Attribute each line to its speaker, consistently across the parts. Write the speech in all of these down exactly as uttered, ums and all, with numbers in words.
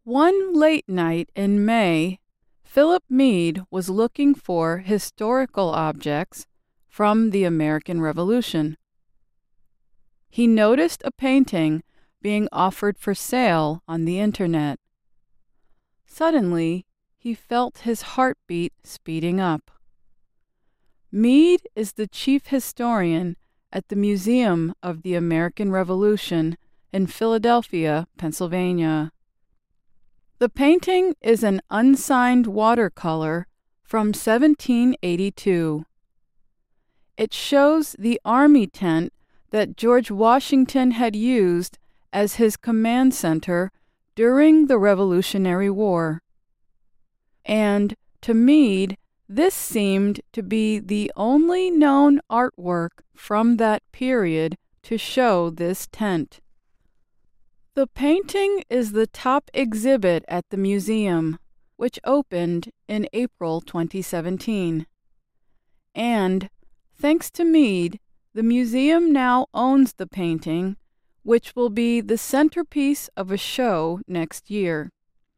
Speaker 1: One late night in May, Philip Meade was looking for historical objects from the American Revolution. He noticed a painting being offered for sale on the internet. Suddenly, he felt his heartbeat speeding up. Meade is the chief historian at the Museum of the American Revolution in Philadelphia, Pennsylvania. The painting is an unsigned watercolor from seventeen eighty-two. It shows the army tent that George Washington had used as his command center during the Revolutionary War. And to Meade, this seemed to be the only known artwork from that period to show this tent. The painting is the top exhibit at the museum, which opened in April twenty seventeen. And, thanks to Meade, the museum now owns the painting, which will be the centerpiece of a show next year.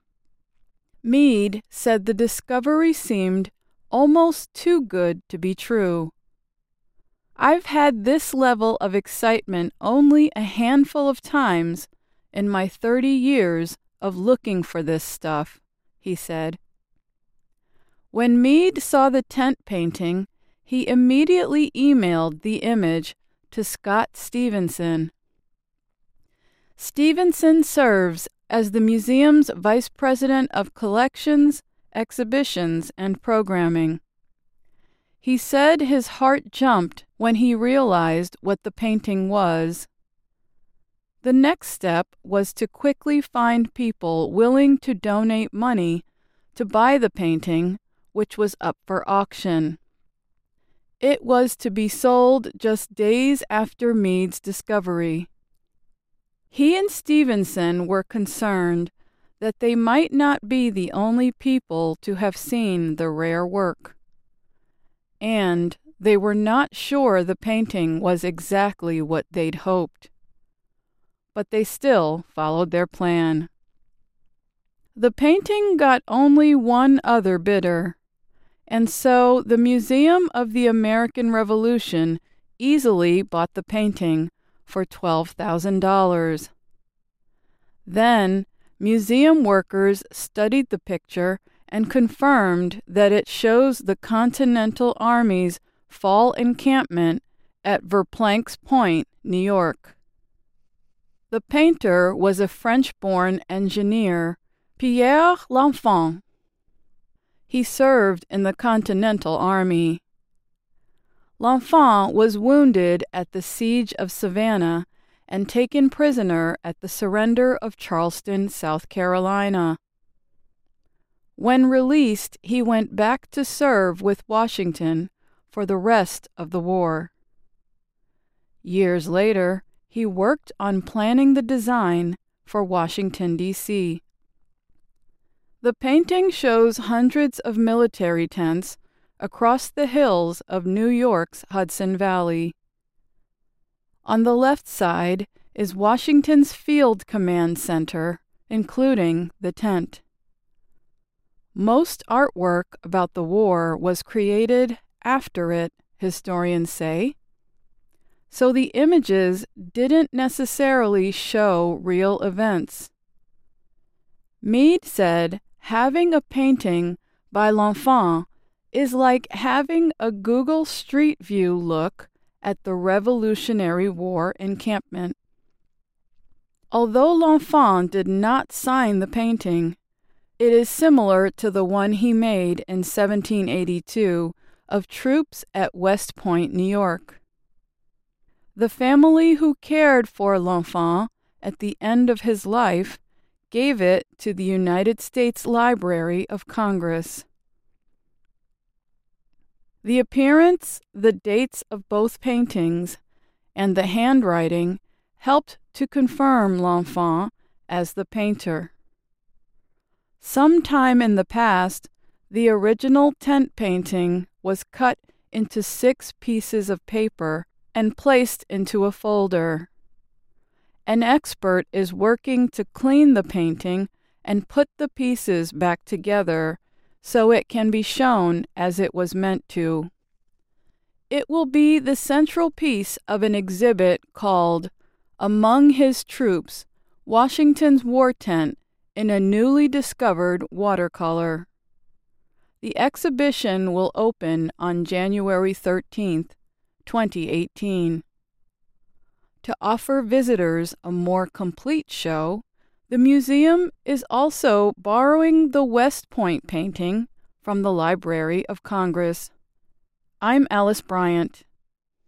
Speaker 1: Meade said the discovery seemed almost too good to be true. I've had this level of excitement only a handful of times in my thirty years of looking for this stuff, he said. When Meade saw the tent painting, he immediately emailed the image to Scott Stevenson. Stevenson serves as the museum's vice president of collections, exhibitions, and programming. He said his heart jumped when he realized what the painting was. The next step was to quickly find people willing to donate money to buy the painting, which was up for auction. It was to be sold just days after Meade's discovery. He and Stevenson were concerned that they might not be the only people to have seen the rare work. And they were not sure the painting was exactly what they'd hoped. But they still followed their plan. The painting got only one other bidder, and so the Museum of the American Revolution easily bought the painting for twelve thousand dollars. Then, museum workers studied the picture and confirmed that it shows the Continental Army's fall encampment at Verplancks Point, New York. The painter was a French-born engineer, Pierre L'Enfant. He served in the Continental Army. L'Enfant was wounded at the Siege of Savannah and taken prisoner at the surrender of Charleston, South Carolina. When released, he went back to serve with Washington for the rest of the war. Years later, he worked on planning the design for Washington, D C The painting shows hundreds of military tents across the hills of New York's Hudson Valley. On the left side is Washington's Field Command Center, including the tent. Most artwork about the war was created after it, historians say, so the images didn't necessarily show real events. Meade said having a painting by L'Enfant is like having a Google Street View look at the Revolutionary War encampment. Although L'Enfant did not sign the painting, it is similar to the one he made in seventeen eighty-two of troops at West Point, New York. The family who cared for L'Enfant at the end of his life gave it to the United States Library of Congress. The appearance, the dates of both paintings, and the handwriting helped to confirm L'Enfant as the painter. Sometime in the past, the original tent painting was cut into six pieces of paper and placed into a folder. An expert is working to clean the painting and put the pieces back together so it can be shown as it was meant to. It will be the central piece of an exhibit called Among His Troops, Washington's War Tent in a Newly Discovered Watercolor. The exhibition will open on January thirteenth, twenty eighteen. To offer visitors a more complete show, the museum is also borrowing the West Point painting from the Library of Congress. I'm Alice Bryant.